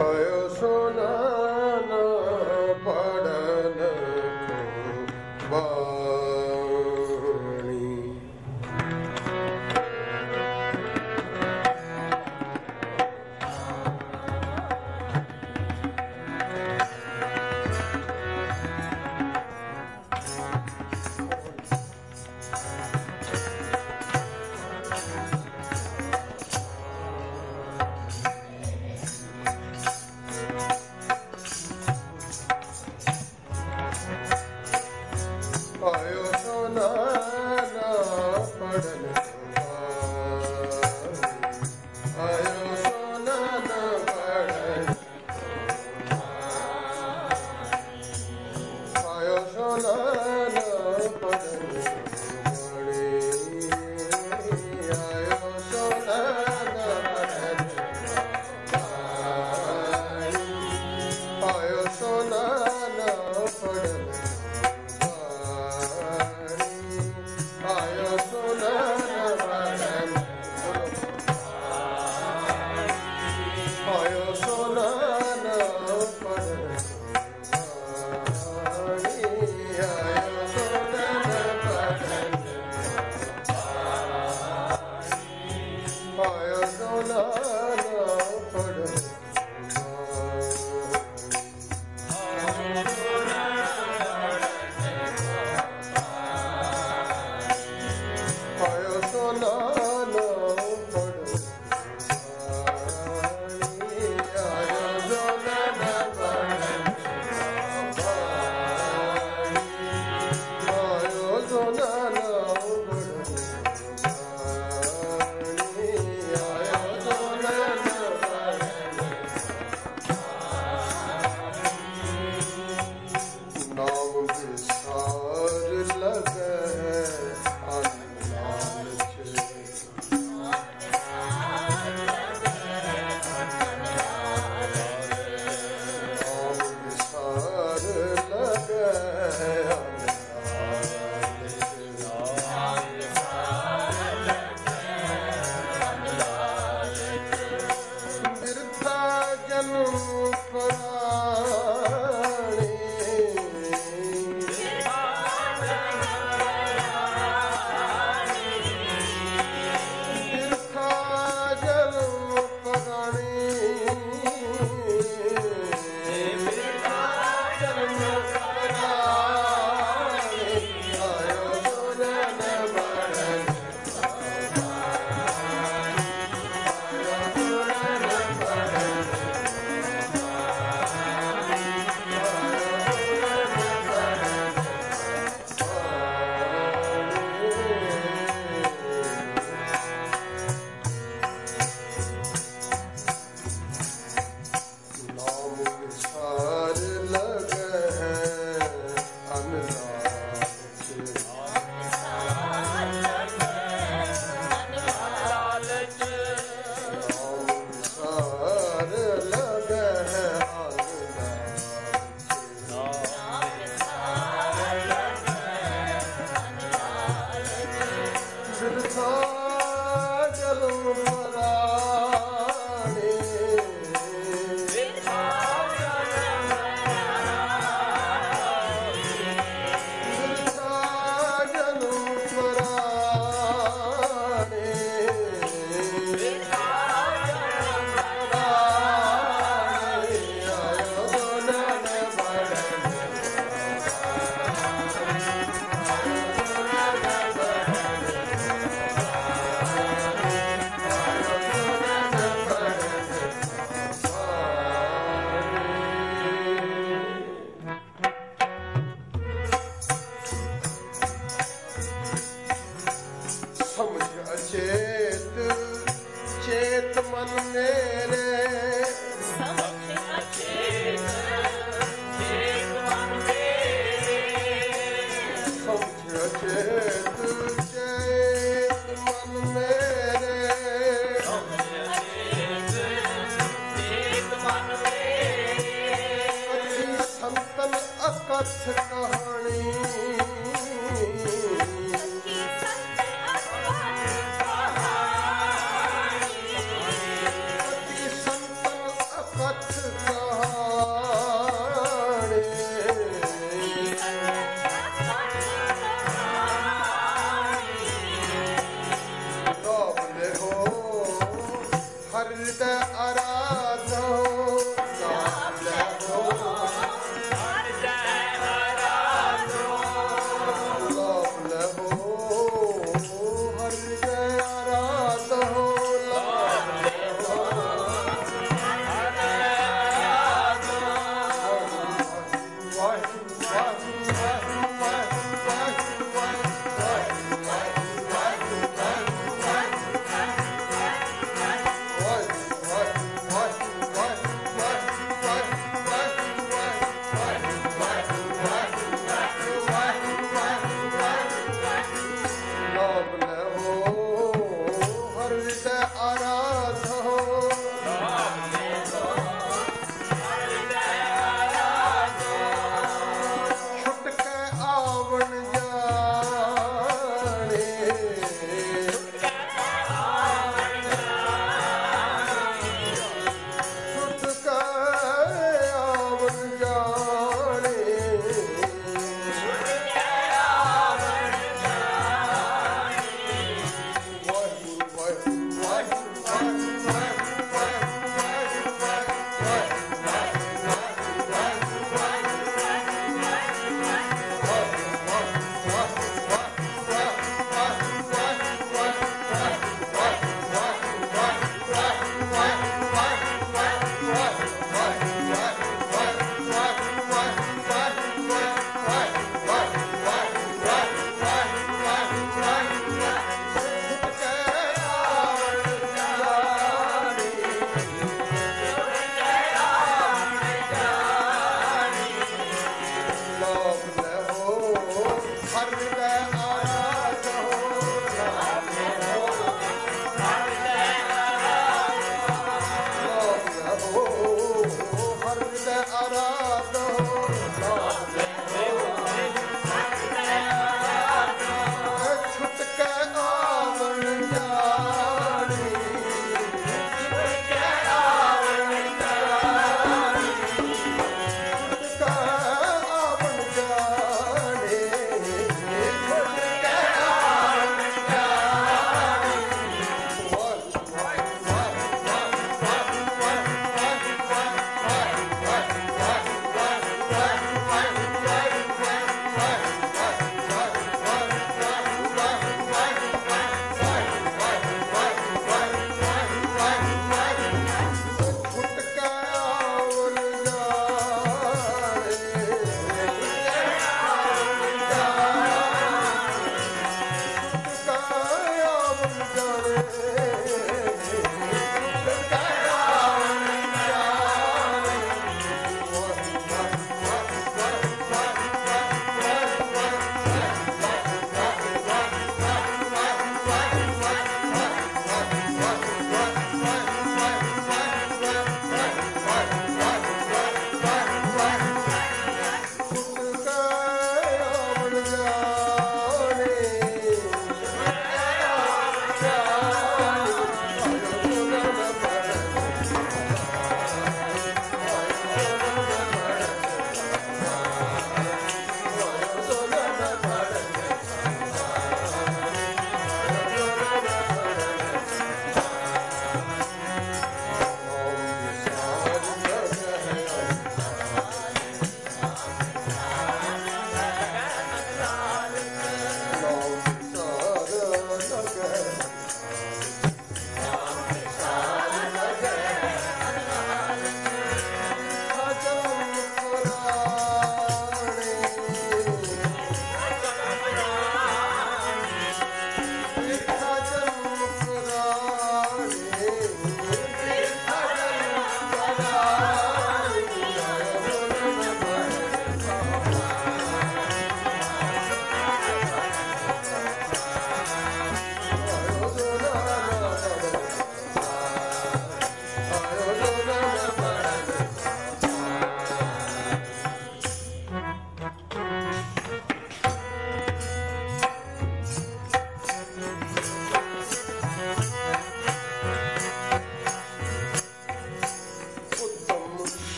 ਆਇਓ ਸੋਨਾ ਨਾ ਪੜਨ ਕੋ ਬਾਣੀ। ਆਇਓ ਸੋਨਾ ਨਾ ਪੜਨ ਆਇਓ ਸੋਨਾ ਨਾ ਪੜਨ ਆਇਓ ਸੋਨਾ ਨਾ ਪੜਨ ਆਇਓ ਸੋਨਾ ਨਾ ਪੜਨ ਆਇਓ ਸੋਨਾ ਨਾ ਪੜਨ ਆਇਓ ਸੋਨਾ ਨਾ ਪੜਨ ਆਇਓ ਸੋਨਾ ਨਾ ਪੜਨ ਆਇਓ ਸੋਨਾ ਨਾ ਪੜਨ ਆਇਓ ਸੋਨਾ ਨਾ ਪੜਨ ਆਇਓ ਸੋਨਾ ਨਾ ਪੜਨ ਆਇਓ ਸੋਨਾ ਨਾ ਪੜਨ ਆਇਓ ਸੋਨਾ ਨਾ ਪੜਨ ਆਇਓ ਸੋਨਾ ਨਾ ਪੜਨ ਨਾਮ ਵਿਸਾਰ ਲਗੈ ਚੇਤ ਮਨ ਮੇਰੇ ਅਕਥ ਕਹਾਣੀ ਅਤੀ ਸੰਤਨ ਅਕਥ ਆਰਾਧੋ ਨਾਮ ਲਹੋ ਹਰ ਜੈ ਆਰਾਧੋ ਨਾਮ ਲਹੋ ਹਰ ਜੈ ਆਰਾਧੋ ਨਾਮ ਲਹੋ ਹਰ ਜੈ ਆਰਾਧੋ ਵਾਹਿਗੁਰੂ ਵਾਹਿਗੁਰੂ ਵਾਹਿਗੁਰੂ ਵਾਹਿਗੁਰੂ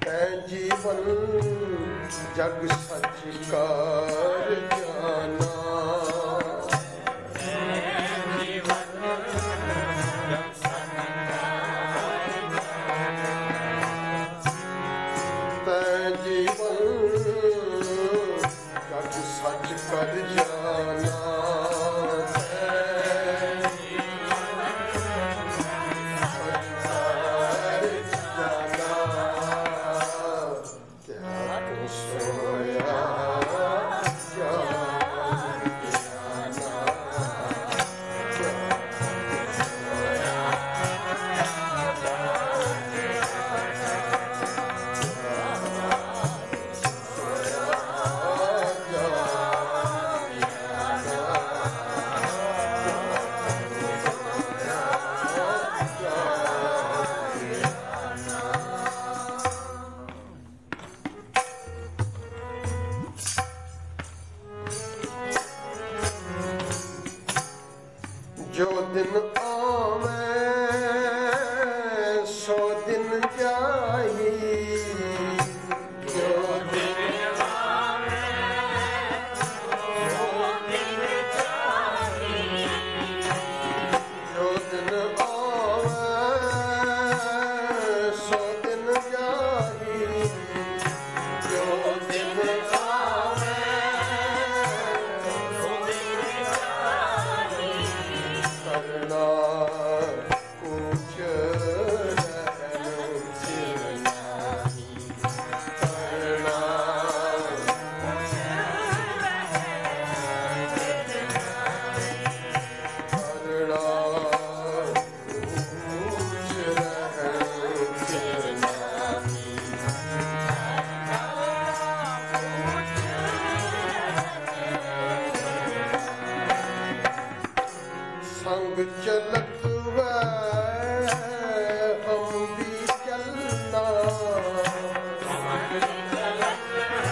ਤੈ ਜੀਵਨ ਜਗ ਸੱਚ ਕਰ ਜਾਨਾ ਤੈ ਜੀਵਨ ਜਗ ਸੱਚ ਕਰ ਜਾਨਾ ਜੋ ਦਿਨ ਆਵੇ ਸੋ ਦਿਨ ਜਾਈ ਜੋ ਦਿਨ ਆਵੇ ਸੋ ਦਿਨ ਜਾਈ ਜੋ ਦਿਨ ਆਵੇ ਸੋ ਦਿਨ ਜਾਈ ਜੋ ਦਿਨ संग चलत वै हम भी चलना संग चलत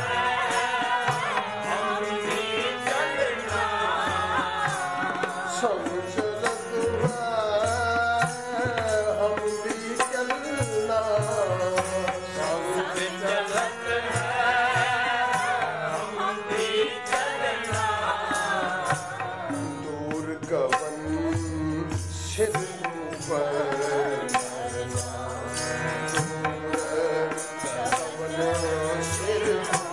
वै हम भी चलना संग चलत वै हम भी चलना संग चलत वै हम भी चलना दूर गवन सिर ऊपर सिर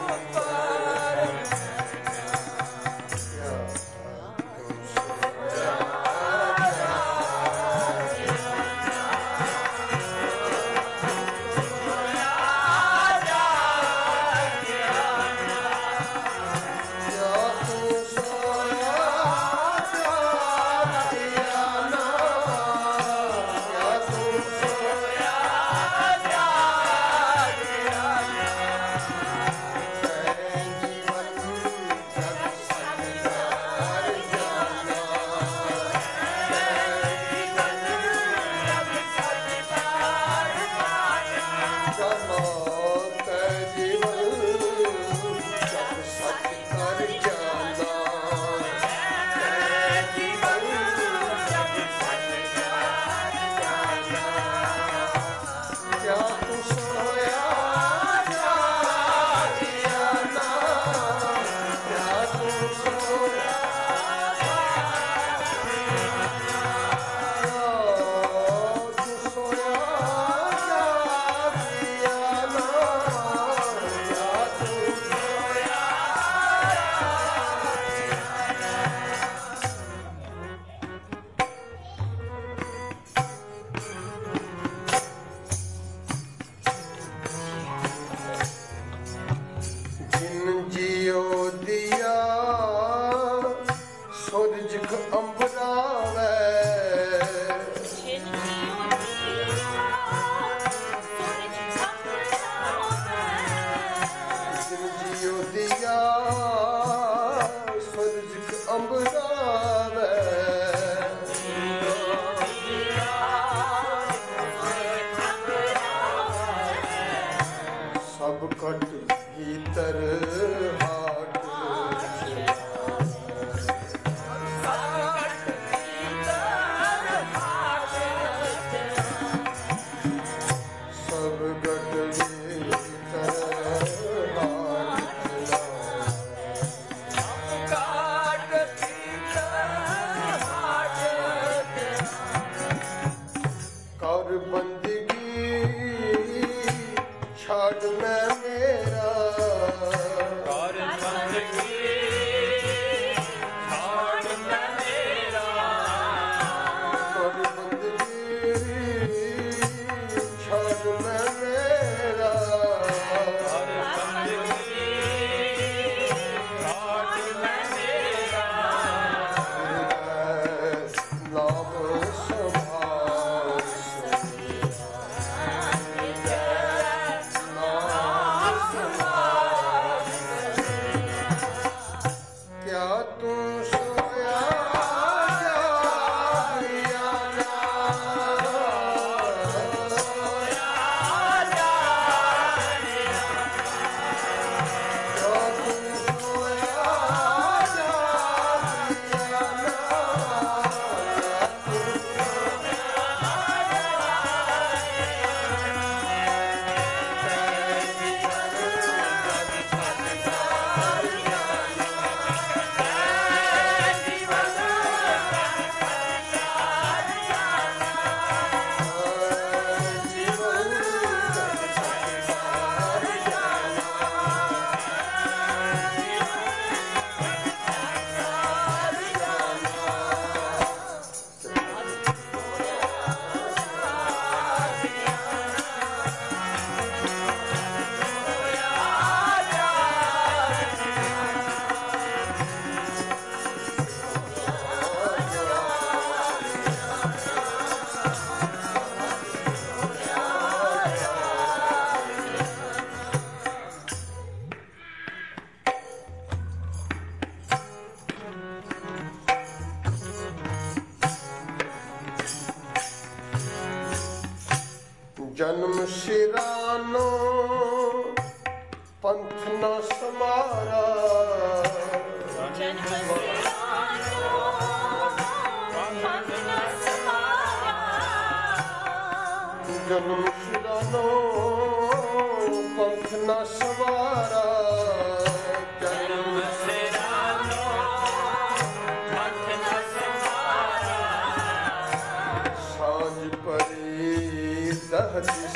ਸਭ ਕਟ ਭੀਤਰ ਹਾਟ ਸਭ ਕਟ ਮੈਂ ਮੇਰਾ ਕਰ ਬੰਦਗੀ ਛਾੜ ਮੈਂ ਮੇਰਾ ਤੁਹਾਡੀ ਬੰਦਗੀ ਛੱਡ ਮੈਂ ਮੇਰਾ ਕਰ ਬੰਦਗੀ ਛਾੜ ਮੈਂ ਮੇਰਾ ਨਾਮ ਸੰਭਾਲ ਕਿਆ ਤੂੰ ਸੋਇਆ ਜਾਗਿਆ ਨਾ ਕਿਆ ਤੂੰ ਸੋਇਆ ਜਾਗਿਆ ਜਨਮ ਸਿਰਾਨੋ ਪੰਥ ਨ ਸਮਾਰਾ ਜਨਮ ਸਿਰਾਨੋ ਪੰਥ ਨ ਸਮਾਰਾ ਜਨਮ ਸਿਰਾਨੋ ਪੰਥ ਨ ਸਵਾਰਾ ਜਨਮ ਸਿਰਾਨੋ ਪੰਥ ਨ ਸਮਾਰਾ ਸਾਂਝ ਪਰੀ ਦਹ ਦਿਸ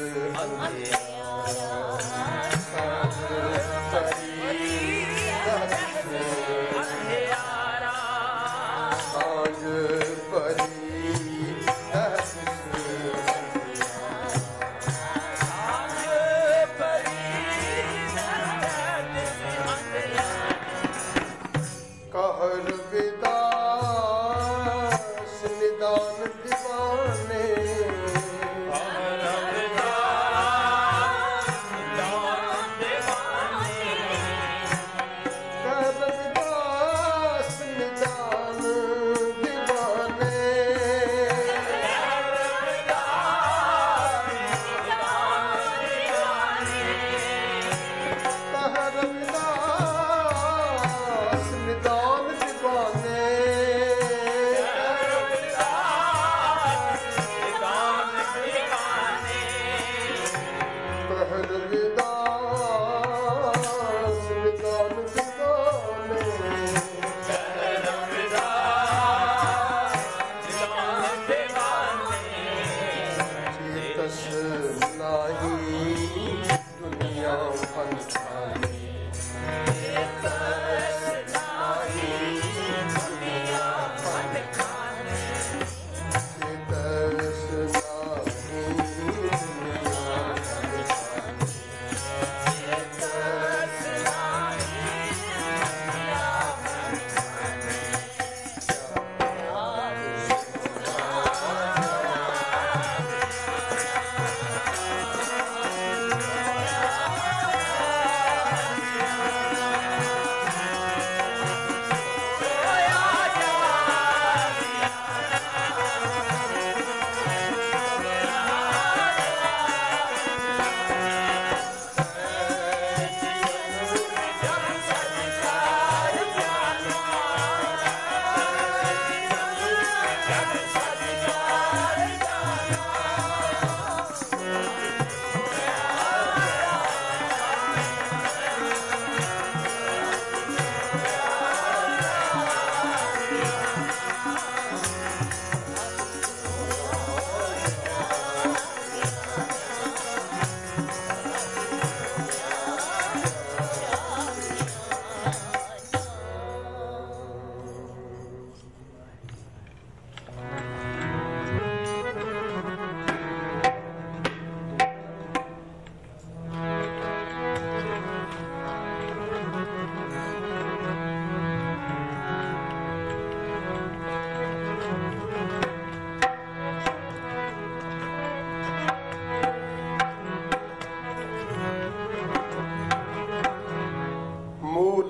ਸਾਂਝ ਪਰੀ ਦਹ ਦਿਸ ਅੰਧਿਆਰਾ ਸਾਂਝ ਪਰੀ ਦਹ ਦਿਸ ਪਰੀ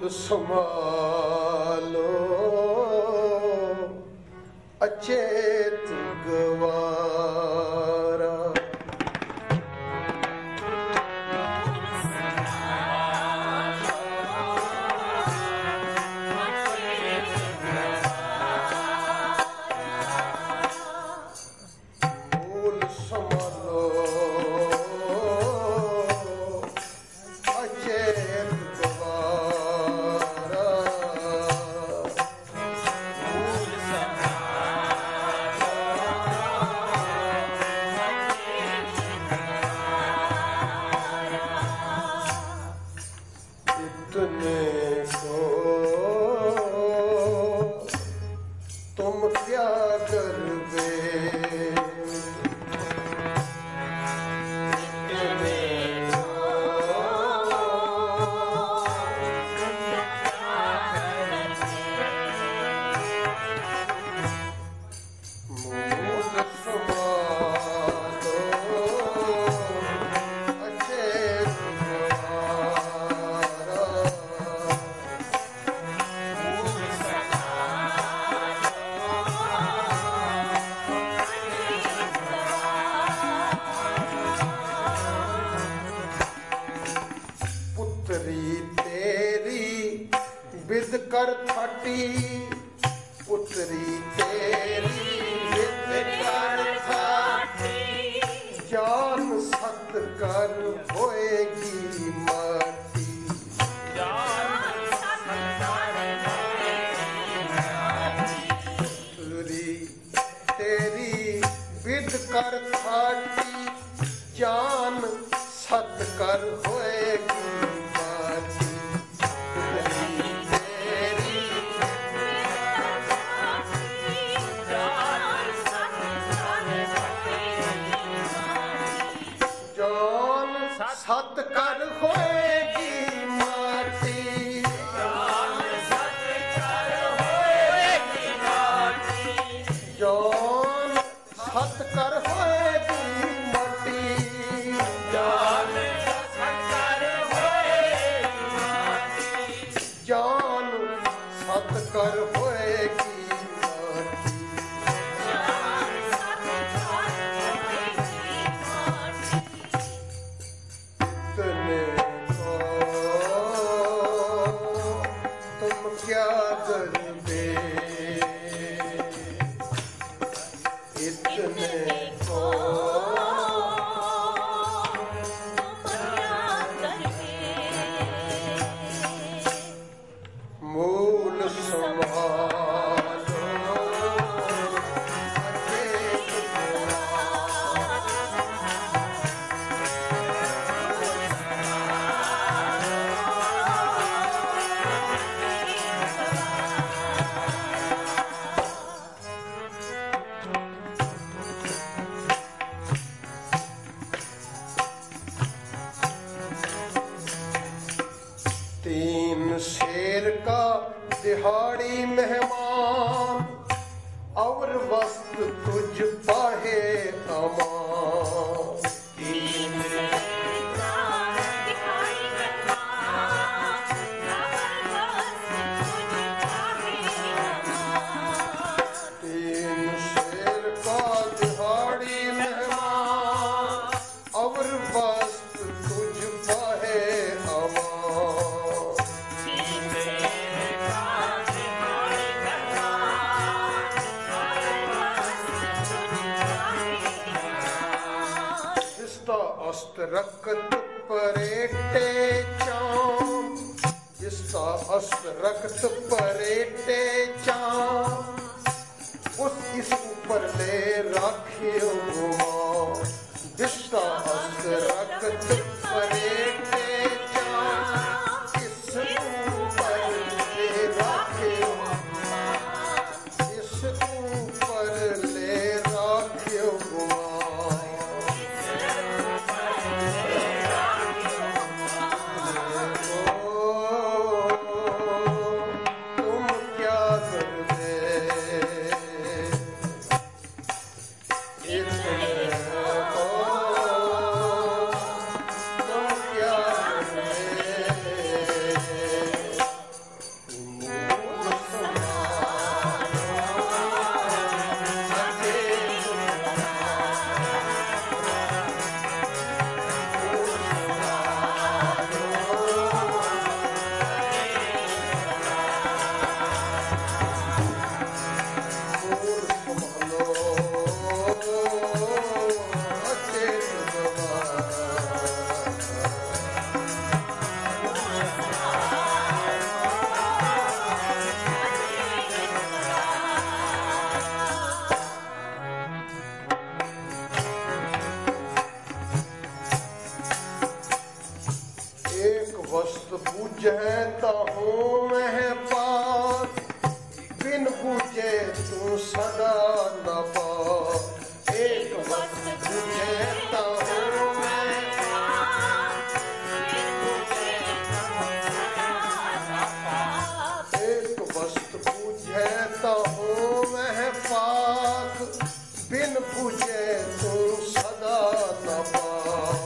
ਮੂਲ ਸੰਭਾਲੋ ਅਚੇਤ ਗਵਾਰਾ ਮੂਲ ਸੰਭਾਲੋ ਅਚੇਤ ਗਵਾਰਾ इतने को तुम क्या करबे मूल संभालो अचेत गवारा पुत्री तेरी विद कर फाटी पुत्री तेरी विद कर फाटी जान सत कर होएगी माटी पुत्री तेरी विद कर फाटी जान सत कर होएगी माटी पुत्री तेरी जान सत कर होएगी माटी जान सत कर होएगी माटी जान सत कर होएगी माटी इतने को तुम क्या करबे इतने को मूल संभालो अचेत तीन शेर का दिहाड़ी मेहमान और वस्त तुझ पाहे अमान तीन शेर का दिहाड़ी मेहमान और वस्त तुझ पाहे अमान जिसका अस्त रक्त परेटे चाम जिसका अस्त रक्त परेटे चाम उस इस ऊपर ले राखियो गुमान जिसका अस्त रक्त परेटे चाम इस ऊपर ले राखियो इस ऊपर ले राखियो गुमान तुम क्या करबे इतने वस्तु बुझे तहु मैं पार, बिन बुझे तू सदा न पार। एक वस्तु बुझे तहु मैं पार, एक वस्तु बुझे तहु मैं पार, बिन बुझे तू सदा न पार।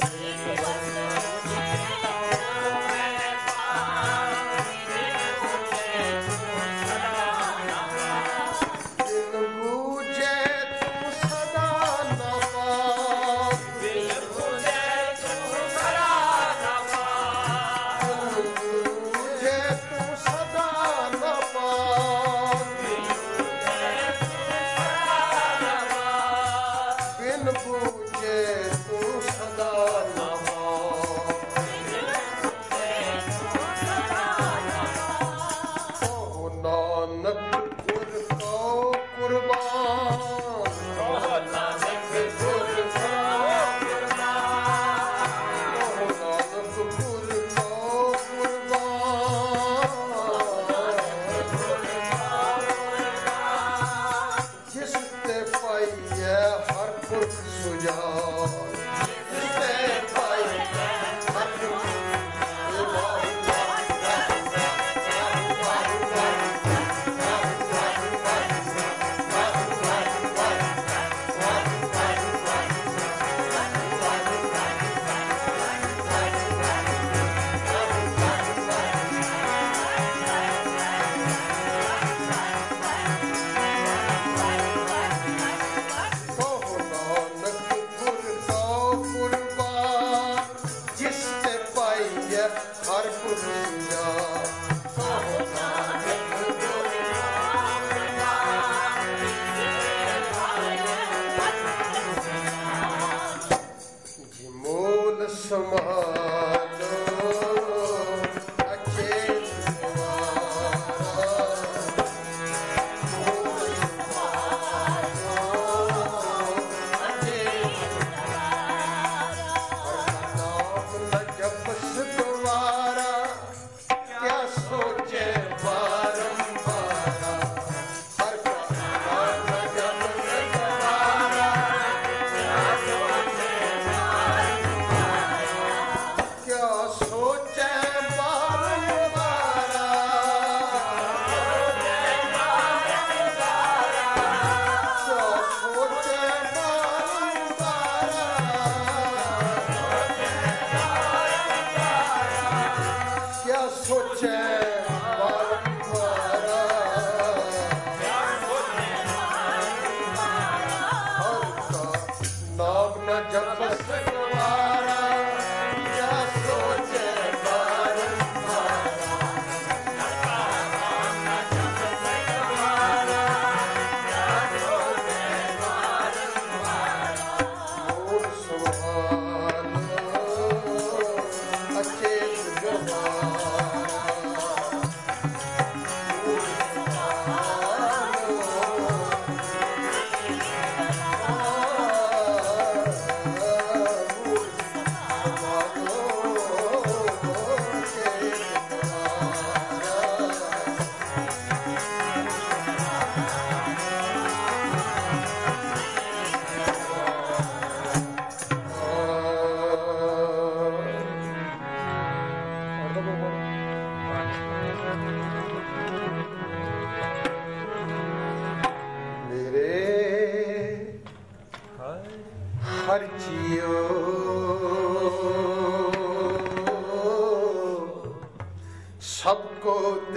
सबको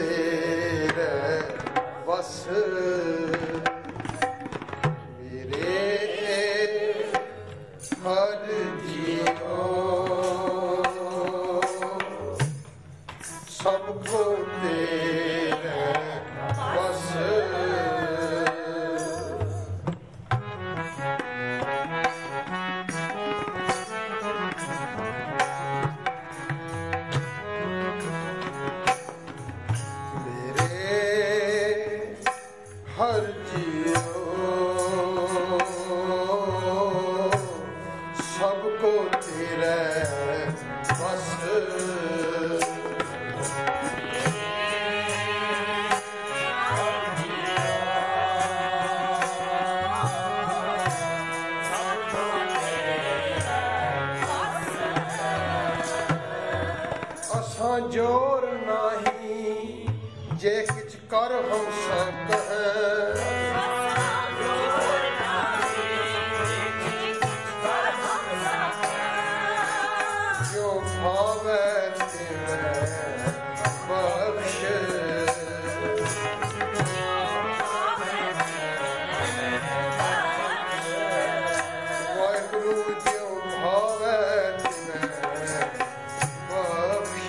तेरे बस मेरे हर जियो सबको तेरे बस हर जी ਅਸਾਂ ਜੋਰ ਨਹੀਂ ਜੇ ਕਿਛ ਕਰ ਹਮ ਸਕਹਿ ਜੋ ਭਾਵੈ ਤਿਵੈ ਬਖਸ਼ ਵਾਹਿਗੁਰੂ ਜੋ ਭਾਵੈ ਤਿਵੈ ਬਖਸ਼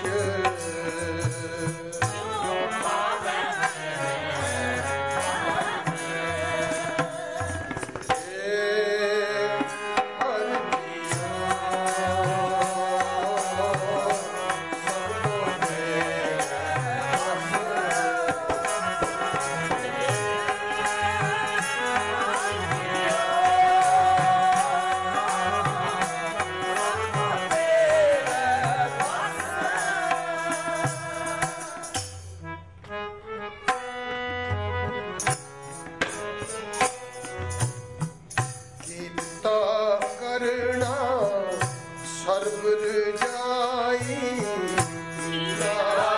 ਕਰਣਾ ਸਰਬ ਰਜਾਈ ਕੀਤਾ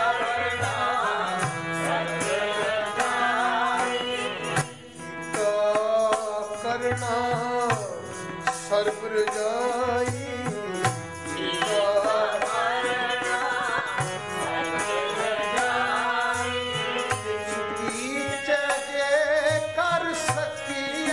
ਕਰਨਾ ਸਰਬ ਰਜਾਈ ਕਰ ਸਕੀਐ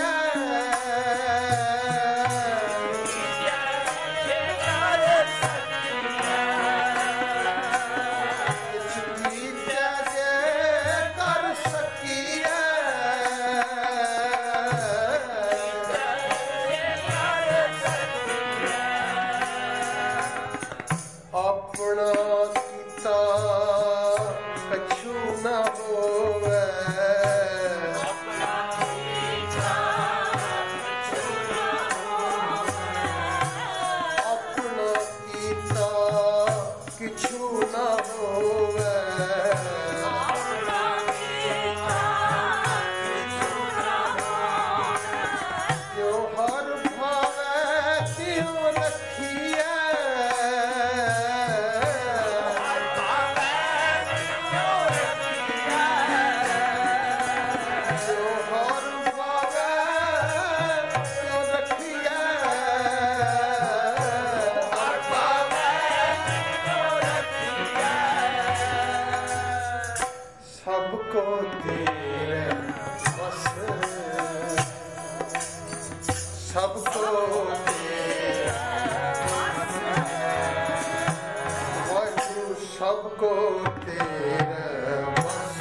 ਆਪਣਾ ਕੀਤਾ ਕਛੂ ਨਾ ਹੋਵੇ ਆਪਣਾ ਕੀਤਾ ਕਿਛੂ ਨਾ ਹੋਵੇ ਜੋ ਹਰ ਭਾਵੈ ਤਿਉ ਰੱਖੀਐ ਸਭ ਕੋ ਤੇਰੇ ਬਸ ਸਭ ਕੋ ਤੇਰੇ ਵਾਹਿਗੁਰੂ ਸਭ ਕੋ ਤੇਰੇ ਬਸ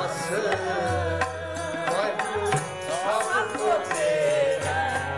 ਬਸ ਵਾਹਿਗੁਰੂ ਸਭ ਕੋ ਤੇਰਾ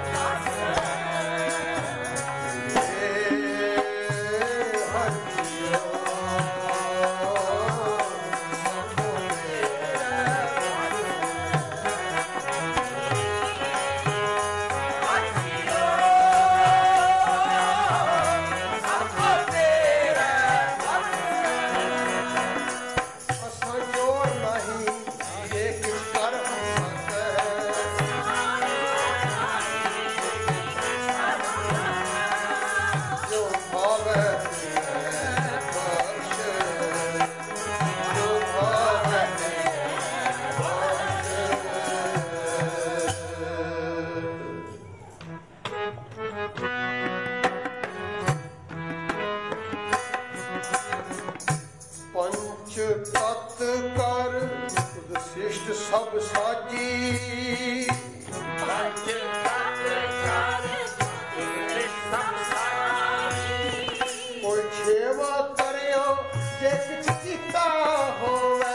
ਤਤ ਕਰ ਤੁਧ ਸ੍ਰਿਸ਼ਟ ਸਭ ਸਾਜੀ ਪੰਜ ਤਤ ਕਰ ਤੁਧ ਸਭ ਸਾਜੀ ਕੋਈ ਛੇਵਾ ਕਰਿਓ ਜੇ ਕਿਛ ਕੀਤਾ ਹੋਵੇ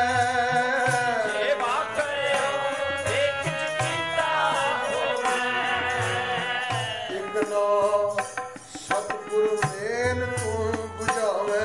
ਸੇਵਾ ਕਰਿਓ ਜੇ ਕਿਛ ਕੀਤਾ ਹੋਵੇ ਇਕ ਨਾ ਸਤਿਗੁਰ ਮੇਲ ਤੂੰ 부ਝਾਵੇ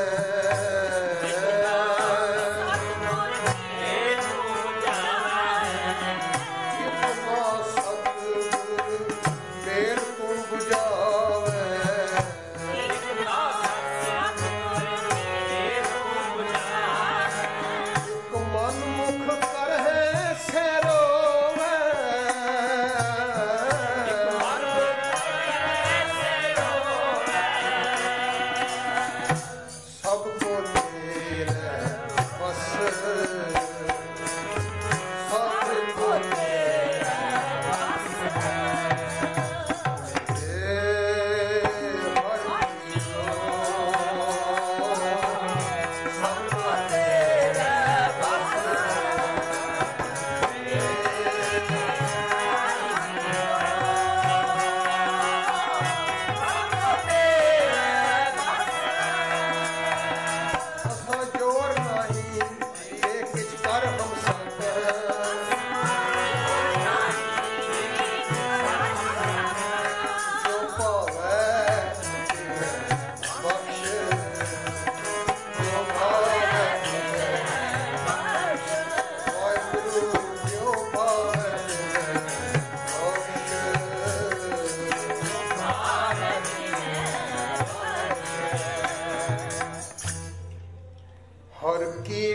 ਹਰ ਕੀ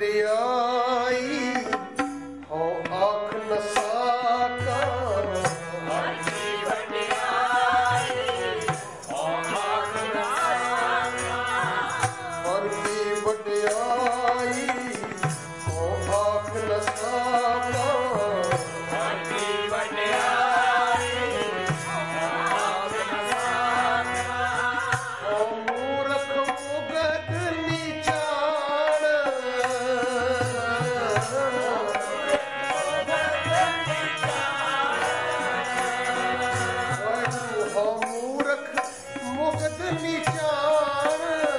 ਵਡਿਆਈ ਹੋ ਆਖ ਨ ਸਾਕਾ ਹਰ ਕੀ ਵਡਿਆਈ ਹੋ ਆਖ ਨਾ ਸਕਾਂ ਹਰ ਕੀ ਵਡਿਆਈ ਹੋ ਆਖ ਨ ਸਾਕਾ ਹਰ ਕੀ ਵਡਿਆਈ ਹੋ ਆਖ ਨਾ ਸਕਾਂ ਓ ਮੂਰਖ ਮੁਗਤ ਨੀਚਾਣ ਵਾਹਿਗੁਰੂ ਹੋ ਮੂਰਖ ਮੁਗਤ ਨੀਚਾਣ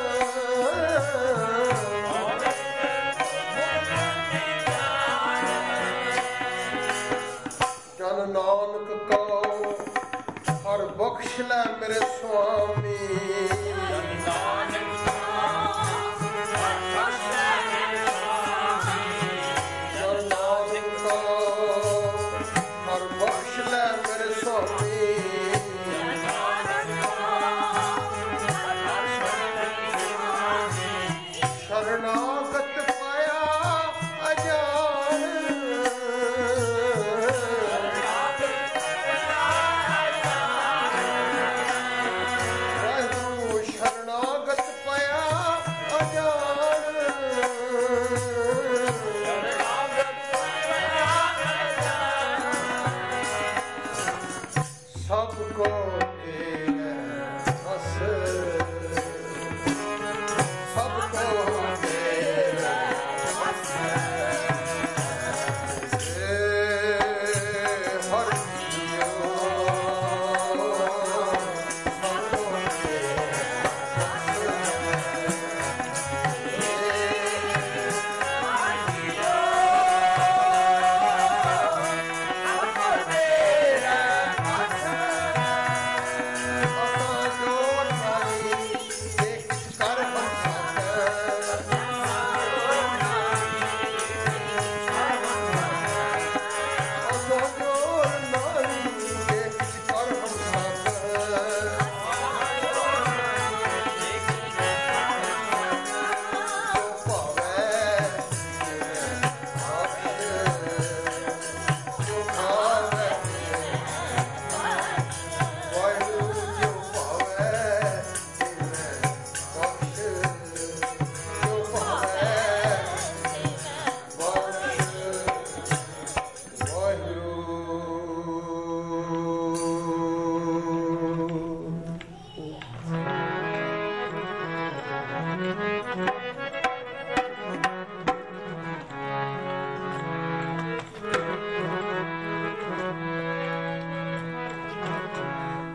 ਜਨ ਨਾਨਕ ਕਉ ਹਰ ਬਖਸ਼ ਲੈ ਮੇਰੇ ਸੁਆਮੀ ਨਾਨਕ ਬਖਸ਼ ਲੈ ਮੇਰੇ ਜਨ ਨਾਨਕ ਕਉ ਹਰ ਬਖਸ਼ ਲੈ ਮੇਰੇ ਸੁਆਮੀ ਸ਼ਰਨਾਗਤ ਪਾਇਆ ਅਜਾਨ ਵਾਹਿਗੁਰੂ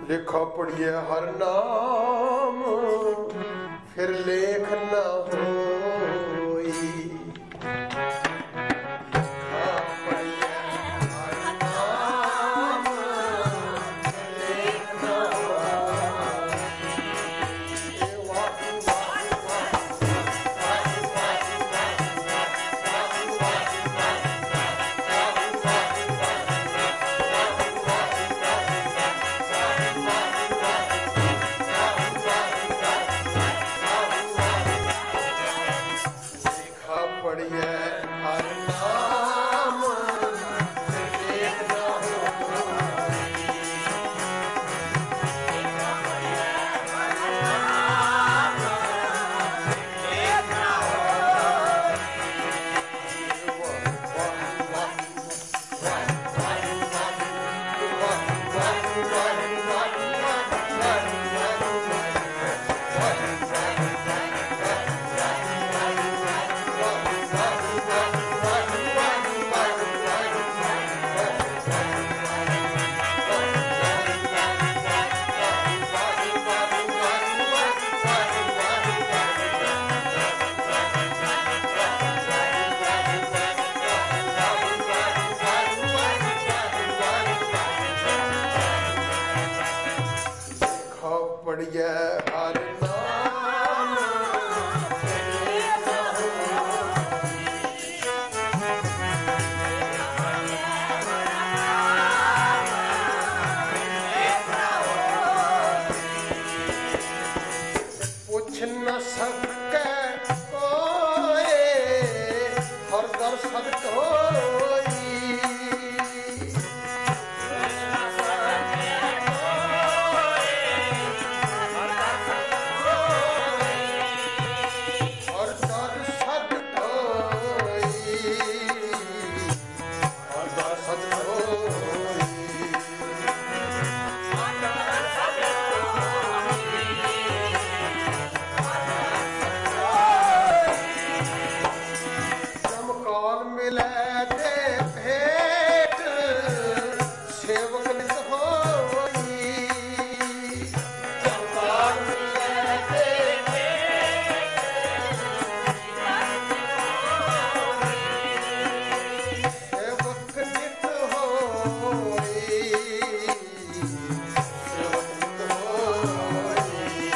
ਲਿਖਾ ਪੜੀਏ ਹਰ ਨਾਮ ਫਿਰ ਲੇਖ ਨਾ ਹੋਈ। ਲਿਖਾ ਪੜੀਏ ਹਰ ਨਾਮ ਫਿਰ ਲੇਖ ਨਾ ਹੋਈ। ਇਹ ਵਾਹਿਗੁਰੂ ਪੜੀਏ ਹਰ ਨਾਮ ਲੇਖ ਨਾ ਪੜੀਏ ਹਰ ਨਾਮ ਲੇਖ ਨਾ ਪੁੱਛ ਨਾ ਸਕੈ ਕੋਏ ਹਰ ਦਰ ਸਦਕ ਹੋਈ। ਹਰ ਦਰ ਸਦਕ ਹੋਈ, ਹਰ ਦਰ ਸਦਕ ਹੋਈ। ਜਮਕਾਲ ਮਿਲੈ ਤੇ ਭੇਟ ਸੇਵਕ ਨਿਤ ਹੋਈ। ਜਮਕਾਲ ਮਿਲੈ ਤੇ ਸੇਵਕ ਨਿਤ ਹੋਈ। ਸੇਵਕ ਨਿਤ ਹੋਈ।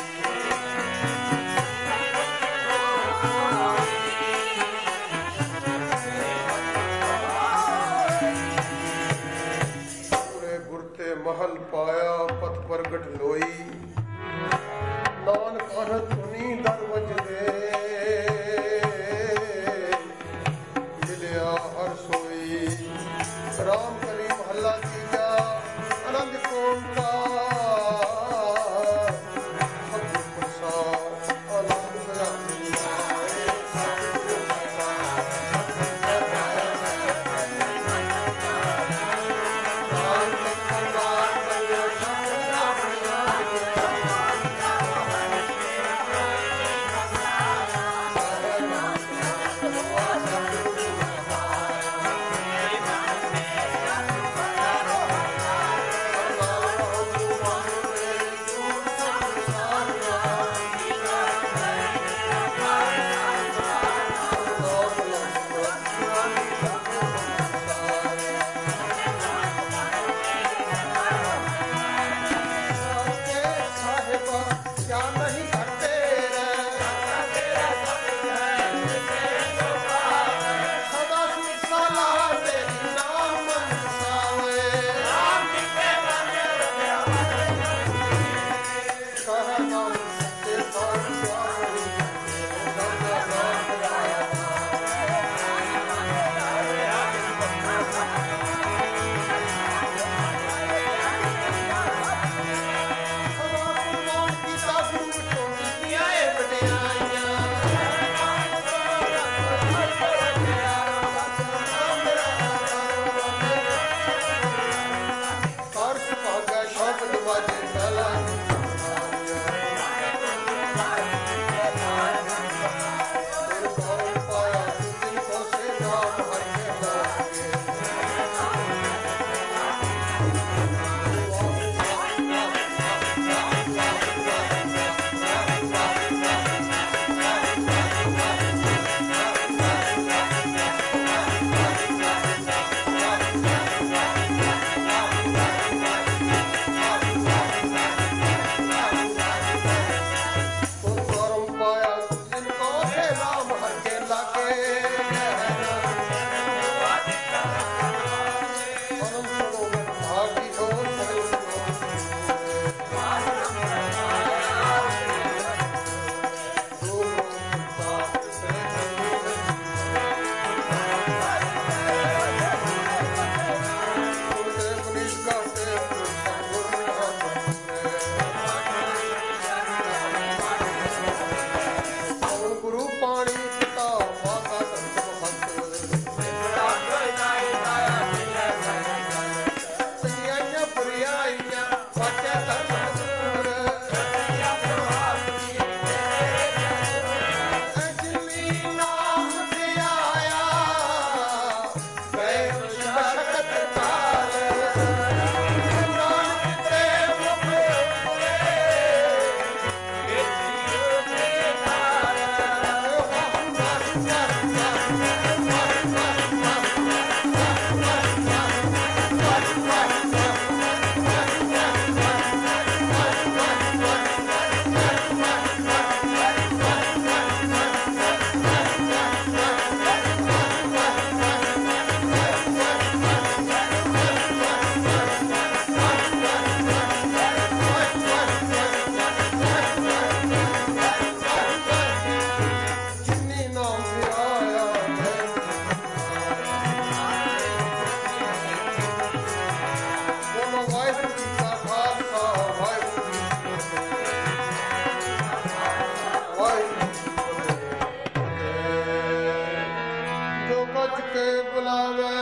ਬੁਲਾਵੇ